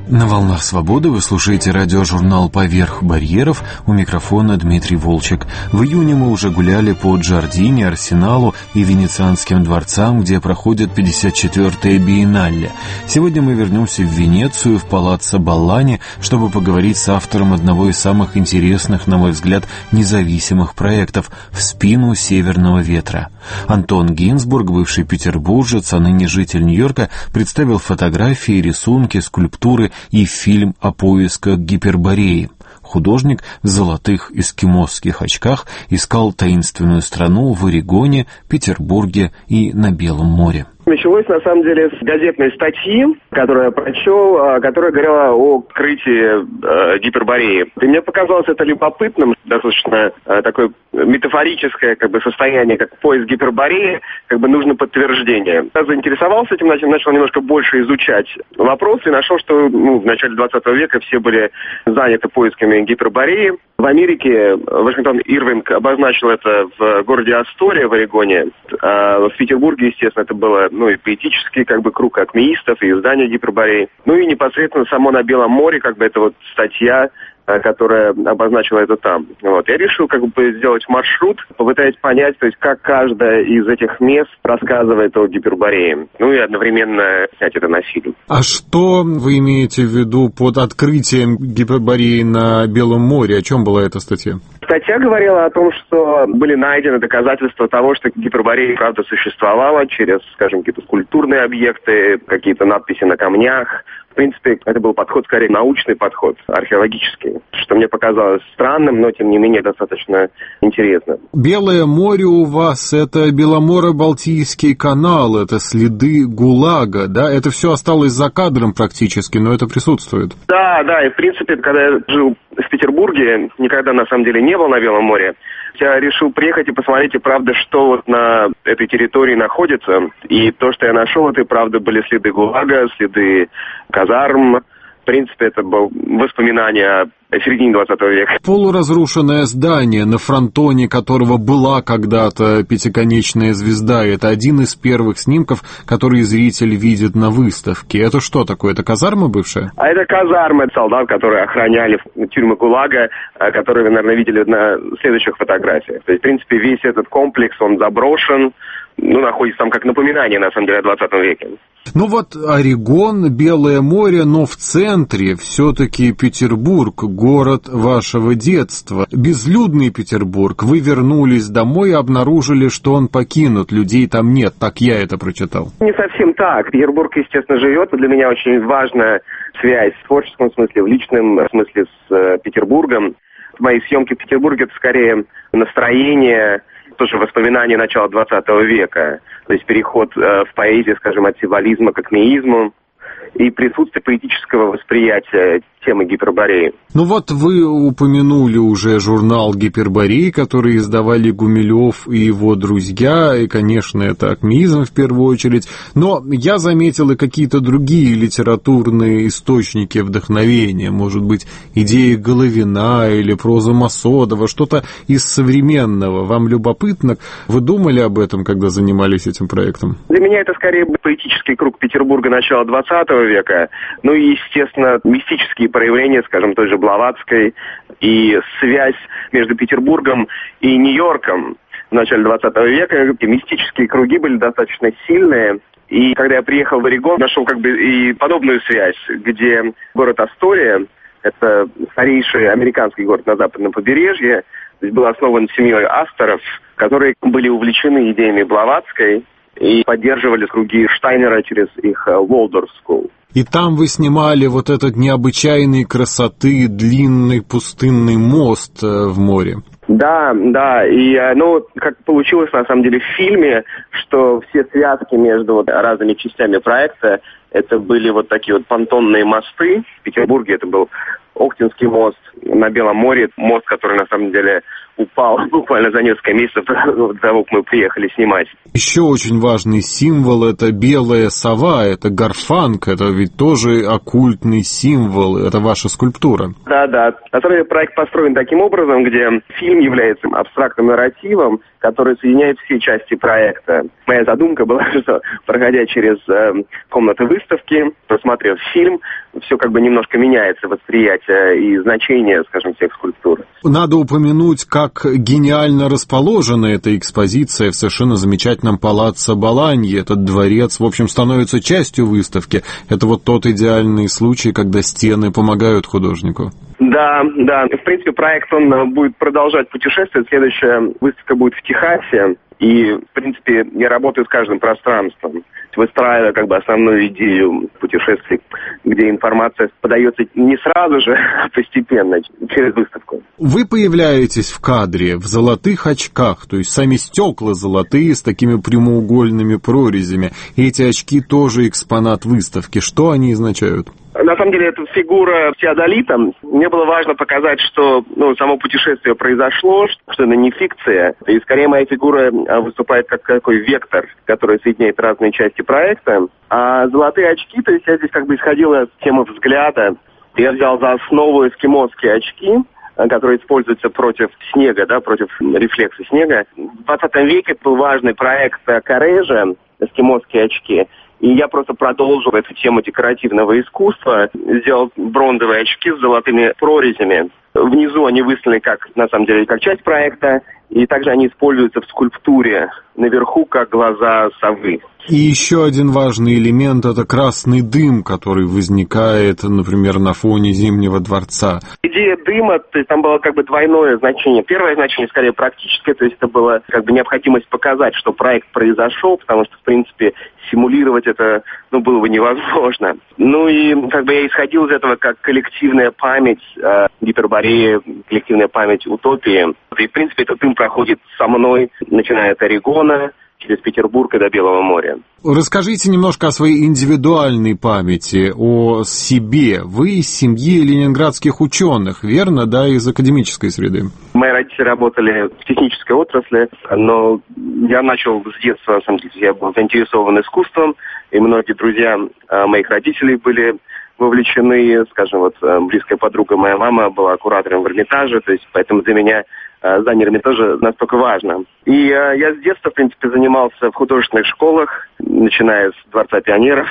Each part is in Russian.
На «Волнах свободы» вы слушаете радиожурнал «Поверх барьеров», у микрофона Дмитрий Волчек. В июне мы уже гуляли по Джардине, Арсеналу и Венецианским дворцам, где проходит 54-я биеннале. Сегодня мы вернемся в Венецию, в палаццо Баллани, чтобы поговорить с автором одного из самых интересных, на мой взгляд, независимых проектов «В спину северного ветра». Антон Гинзбург, бывший петербуржец, а ныне житель Нью-Йорка, представил фотографии, рисунки, скульптуры и фильм о поисках Гипербореи. Художник в золотых эскимосских очках искал таинственную страну в Орегоне, Петербурге и на Белом море. Началось, на самом деле, с газетной статьи, которую я прочел, которая говорила о открытии Гипербореи. И мне показалось это любопытным, достаточно такое метафорическое состояние, как поиск Гипербореи, нужно подтверждение. Я заинтересовался этим, начал немножко больше изучать вопрос и нашел, что в начале 20 века все были заняты поисками Гипербореи. В Америке Вашингтон Ирвинг обозначил это в городе Астория в Орегоне. В Петербурге, естественно, это было и поэтический круг акмеистов, и издание Гипербореи. И непосредственно само на Белом море, это статья, которая обозначила это там. Я решил сделать маршрут, попытаясь понять, как каждое из этих мест рассказывает о Гиперборее. И одновременно снять это на фильм. А что вы имеете в виду под открытием Гипербореи на Белом море? О чем была эта статья? Статья говорила о том, что были найдены доказательства того, что Гиперборея правда существовала через, какие-то скульптурные объекты, какие-то надписи на камнях. В принципе, это был подход, скорее, научный подход, археологический, что мне показалось странным, но, тем не менее, достаточно интересно. Белое море у вас — это Беломоро-Балтийский канал, это следы ГУЛАГа, да? Это все осталось за кадром практически, но это присутствует. Да, и, в принципе, когда я жил в Петербурге, никогда, на самом деле, не был на Белом море. Я решил приехать и посмотреть, и правда, что на этой территории находится. И то, что я нашел, это и правда были следы ГУЛАГа, следы казарм. В принципе, это было воспоминание о середине 20 века. Полуразрушенное здание, на фронтоне которого была когда-то пятиконечная звезда. Это один из первых снимков, которые зритель видит на выставке. Это что такое? Это казарма бывшая? А это казармы солдат, которые охраняли тюрьмы ГУЛАГа, которые вы, наверное, видели на следующих фотографиях. То есть, в принципе, весь этот комплекс, он заброшен, находится там как напоминание, на самом деле, о 20 веке. Орегон, Белое море, но в центре все-таки Петербург, город вашего детства. Безлюдный Петербург. Вы вернулись домой и обнаружили, что он покинут, людей там нет. Так я это прочитал. Не совсем так. Петербург, естественно, живет. Для меня очень важна связь в творческом смысле, в личном смысле с Петербургом. Мои съемки в Петербурге — это скорее настроение, тоже воспоминания начала 20 века, то есть переход в поэзии, от символизма к акмеизму и присутствие поэтического восприятия темы Гипербореи. Вы упомянули уже журнал «Гипербореи», который издавали Гумилев и его друзья, и, конечно, это акмеизм в первую очередь, но я заметил и какие-то другие литературные источники вдохновения, может быть, идеи Головина или проза Масодова, что-то из современного. Вам любопытно? Вы думали об этом, когда занимались этим проектом? Для меня это скорее поэтический круг Петербурга начала 20 века, и, естественно, мистические проявления, той же Блаватской, и связь между Петербургом и Нью-Йорком в начале 20 века. Эти мистические круги были достаточно сильные. И когда я приехал в Орегон, нашел и подобную связь, где город Астория, это старейший американский город на западном побережье, был основан семьей Асторов, которые были увлечены идеями Блаватской и поддерживали круги Штайнера через их Waldorf School. И там вы снимали этот необычайной красоты длинный пустынный мост в море. Да, и как получилось на самом деле в фильме, что все связки между разными частями проекта, это были такие понтонные мосты. В Петербурге это был Охтинский мост на Белом море, мост, который на самом деле упал буквально за несколько месяцев до того, как мы приехали снимать. Еще очень важный символ — это белая сова, это гарфанг, это ведь тоже оккультный символ, это ваша скульптура. Да. На самом деле проект построен таким образом, где фильм является абстрактным нарративом, который соединяет все части проекта. Моя задумка была, что, проходя через комнаты выставки, просмотрев фильм, все как бы немножко меняется восприятие и значение, скажем, всех скульптур. Надо упомянуть, как гениально расположена эта экспозиция в совершенно замечательном палаццо Боланьи. Этот дворец, в общем, становится частью выставки. Это вот тот идеальный случай, когда стены помогают художнику. Да. В принципе, проект, он будет продолжать путешествовать. Следующая выставка будет в Техасе. И, в принципе, я работаю с каждым пространством, выстраивая как бы основную идею путешествий, где информация подается не сразу же, а постепенно, через выставку. Вы появляетесь в кадре в золотых очках, то есть сами стекла золотые с такими прямоугольными прорезями. И эти очки тоже экспонат выставки. Что они означают? На самом деле, это фигура теодолита. Мне было важно показать, что само путешествие произошло, что это не фикция. И скорее моя фигура выступает как такой вектор, который соединяет разные части проекта. А золотые очки, то есть я здесь как бы исходила от темы взгляда. Я взял за основу эскимосские очки, которые используются против снега, против рефлекса снега. В 20 веке был важный проект Коррежа, эскимосские очки. И я просто продолжил эту тему декоративного искусства, сделал бронзовые очки с золотыми прорезями. Внизу они выставлены на самом деле, как часть проекта, и также они используются в скульптуре наверху, как глаза совы. И еще один важный элемент — это красный дым, который возникает, например, на фоне Зимнего дворца. Идея дыма, то есть там было как бы двойное значение. Первое значение, скорее, практическое, то есть это была как бы необходимость показать, что проект произошел, потому что, в принципе, симулировать это, было бы невозможно. И как бы я исходил из этого как коллективная память Гипербореи, коллективная память утопии. И, в принципе, этот дым проходит со мной, начиная от Орегона, через Петербург и до Белого моря. Расскажите немножко о своей индивидуальной памяти, о себе. Вы из семьи ленинградских ученых, верно, из академической среды? Мои родители работали в технической отрасли, но я начал с детства, на самом деле, я был заинтересован искусством, и многие друзья моих родителей были вовлечены, скажем, близкая подруга, моя мама была куратором в Эрмитаже, то есть поэтому для меня здание Эрмитажа настолько важно. И я с детства, в принципе, занимался в художественных школах, начиная с Дворца пионеров,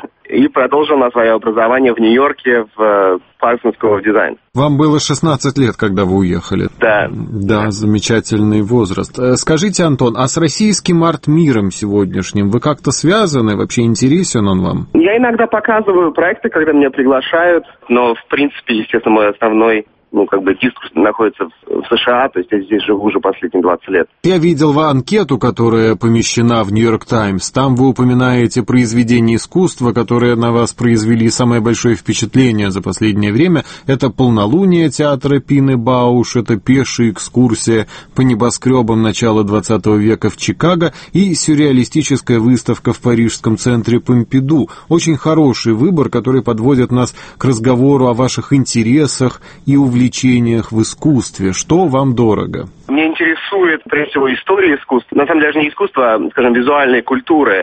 и продолжил на свое образование в Нью-Йорке в Parsons School of Design. Вам было 16 лет, когда вы уехали? Да. Да, замечательный возраст. Скажите, Антон, а с российским арт-миром сегодняшним вы как-то связаны? Вообще интересен он вам? Я иногда показываю проекты, когда меня приглашают, но, в принципе, естественно, мой основной дискурс находится в США, то есть я здесь живу уже последние 20 лет. Я видел анкету, которая помещена в Нью-Йорк Таймс. Там вы упоминаете произведения искусства, которые на вас произвели самое большое впечатление за последнее время. Это «Полнолуние» театра Пины Бауш, это пешая экскурсия по небоскребам начала 20 века в Чикаго и сюрреалистическая выставка в парижском центре Помпиду. Очень хороший выбор, который подводит нас к разговору о ваших интересах и увлечениях в искусстве. Что вам дорого? Мне интересует, прежде всего, история искусства. На самом деле, даже не искусство, а, скажем, визуальной культуры,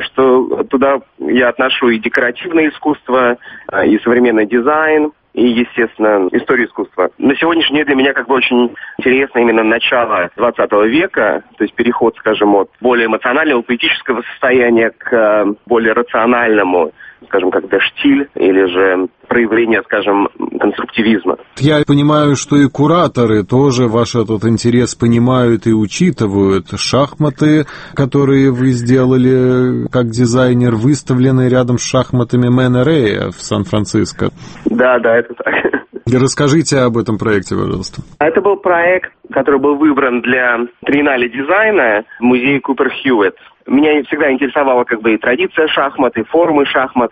что туда я отношу и декоративное искусство, и современный дизайн, и, естественно, историю искусства. На сегодняшний день для меня очень интересно именно начало 20 века, то есть переход, скажем, от более эмоционального, поэтического состояния к более рациональному, скажем, как штиль или же проявление, скажем, конструктивизма. Я понимаю, что и кураторы тоже ваш этот интерес понимают и учитывают. Шахматы, которые вы сделали как дизайнер, выставлены рядом с шахматами Мэна Рэя в Сан-Франциско. Да, это так. Расскажите об этом проекте, пожалуйста. Это был проект, который был выбран для триеннале дизайна в музее Купер Хьюитт. Меня всегда интересовала и традиция шахмат, и формы шахмат.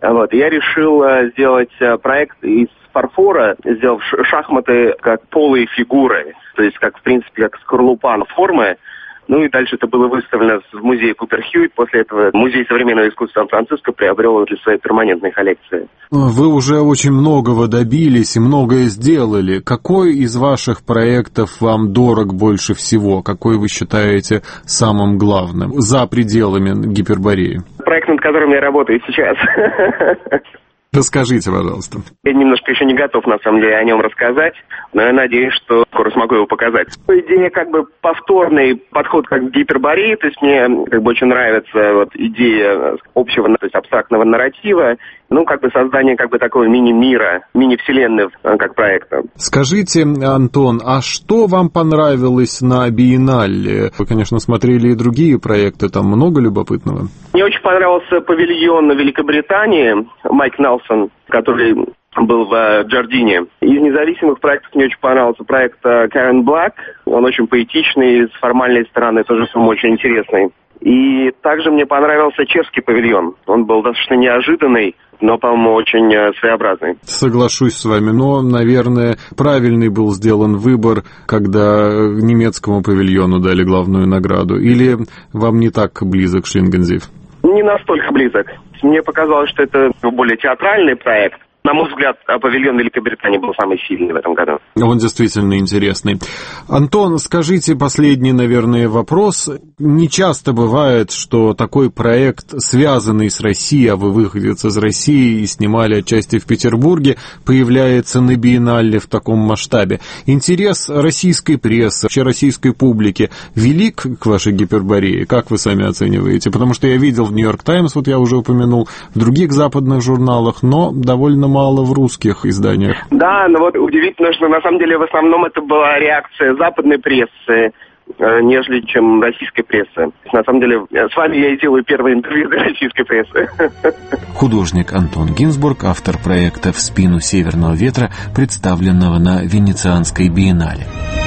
И я решил сделать проект из фарфора, сделав шахматы как полые фигуры, то есть в принципе, как скорлупа формы. Ну и дальше это было выставлено в музее Купер Хьюитт. После этого Музей современного искусства Сан-Франциско приобрел его для своей перманентной коллекции. Вы уже очень многого добились и многое сделали. Какой из ваших проектов вам дорог больше всего? Какой вы считаете самым главным за пределами Гипербореи? Проект, над которым я работаю сейчас. Расскажите, пожалуйста. Я немножко еще не готов, на самом деле, о нем рассказать, но я надеюсь, что скоро смогу его показать. Идея повторный подход к Гипербореи, то есть мне очень нравится идея общего, то есть абстрактного нарратива, создание такого мини-мира, мини-вселенной как проекта. Скажите, Антон, а что вам понравилось на биеннале? Вы, конечно, смотрели и другие проекты, там много любопытного? Мне очень понравился павильон Великобритании, Майк Нелсон, который был в Джардине. Из независимых проектов мне очень понравился проект Карен Блэк. Он очень поэтичный, с формальной стороны тоже очень интересный. И также мне понравился чешский павильон. Он был достаточно неожиданный, но, по-моему, очень своеобразный. Соглашусь с вами, но, наверное, правильный был сделан выбор, когда немецкому павильону дали главную награду. Или вам не так близок Шлингензиев? Не настолько близок. Мне показалось, что это более театральный проект. На мой взгляд, павильон Великобритании был самый сильный в этом году. Он действительно интересный. Антон, скажите последний, наверное, вопрос. Не часто бывает, что такой проект, связанный с Россией, а вы выходец из России и снимали отчасти в Петербурге, появляется на биеннале в таком масштабе. Интерес российской прессы, вообще российской публики велик к вашей Гиперборее? Как вы сами оцениваете? Потому что я видел в «Нью-Йорк Таймс», я уже упомянул, в других западных журналах, но довольно мало в русских изданиях. Да, но удивительно, что на самом деле в основном это была реакция западной прессы, нежели чем российской прессы. На самом деле, с вами я и делаю первое интервью для российской прессы. Художник Антон Гинзбург, автор проекта «В спину северного ветра», представленного на Венецианской биеннале.